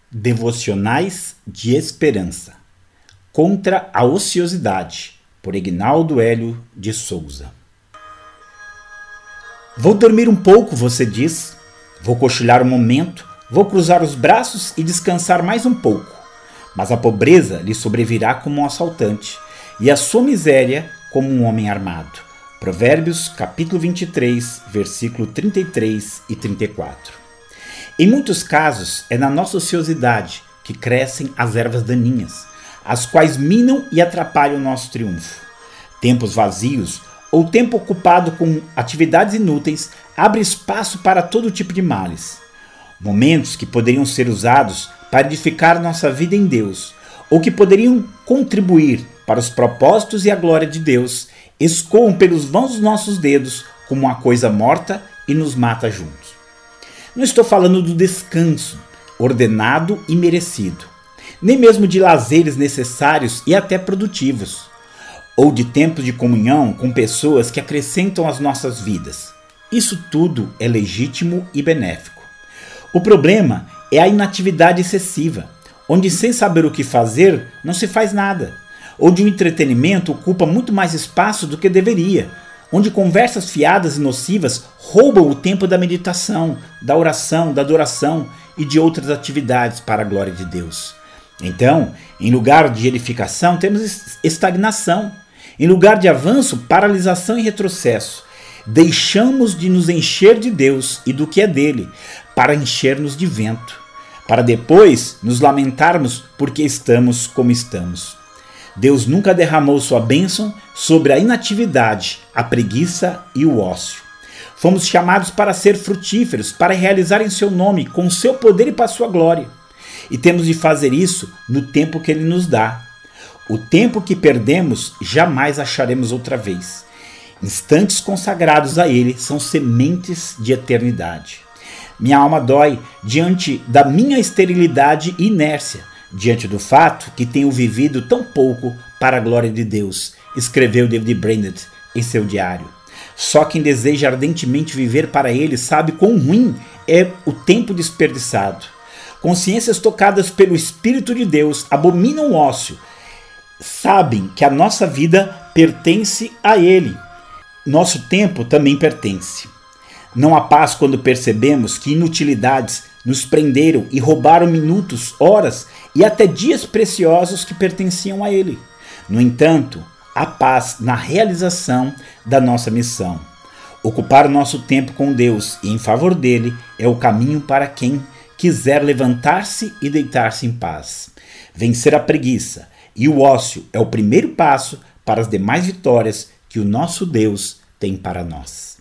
Devocionais de Esperança Contra a Ociosidade, por Ignaldo Hélio de Souza. Vou dormir um pouco, você diz. Vou cochilar um momento, vou cruzar os braços e descansar mais um pouco. Mas a pobreza lhe sobrevirá como um assaltante, e a sua miséria como um homem armado. Provérbios, capítulo 23, versículo 33 e 34. Em muitos casos, é na nossa ociosidade que crescem as ervas daninhas, as quais minam e atrapalham o nosso triunfo. Tempos vazios ou tempo ocupado com atividades inúteis abre espaço para todo tipo de males. Momentos que poderiam ser usados para edificar nossa vida em Deus, ou que poderiam contribuir para os propósitos e a glória de Deus, escoam pelos vãos dos nossos dedos como uma coisa morta e nos mata juntos. Não estou falando do descanso, ordenado e merecido, nem mesmo de lazeres necessários e até produtivos, ou de tempos de comunhão com pessoas que acrescentam às nossas vidas. Isso tudo é legítimo e benéfico. O problema é a inatividade excessiva, onde sem saber o que fazer, não se faz nada, onde o entretenimento ocupa muito mais espaço do que deveria, onde conversas fiadas e nocivas roubam o tempo da meditação, da oração, da adoração e de outras atividades para a glória de Deus. Então, em lugar de edificação, temos estagnação. Em lugar de avanço, paralisação e retrocesso. Deixamos de nos encher de Deus e do que é dele, para encher-nos de vento, para depois nos lamentarmos porque estamos como estamos. Deus nunca derramou sua bênção sobre a inatividade, a preguiça e o ócio. Fomos chamados para ser frutíferos, para realizar em seu nome, com o seu poder e para a sua glória. E temos de fazer isso no tempo que ele nos dá. O tempo que perdemos, jamais acharemos outra vez. Instantes consagrados a ele são sementes de eternidade. Minha alma dói diante da minha esterilidade e inércia, diante do fato que tenho vivido tão pouco para a glória de Deus, escreveu David Brainerd em seu diário. Só quem deseja ardentemente viver para ele sabe quão ruim é o tempo desperdiçado. Consciências tocadas pelo Espírito de Deus abominam o ócio. Sabem que a nossa vida pertence a ele. Nosso tempo também pertence. Não há paz quando percebemos que inutilidades nos prenderam e roubaram minutos, horas e até dias preciosos que pertenciam a ele. No entanto, há paz na realização da nossa missão. Ocupar o nosso tempo com Deus e em favor dele é o caminho para quem quiser levantar-se e deitar-se em paz. Vencer a preguiça e o ócio é o primeiro passo para as demais vitórias que o nosso Deus tem para nós.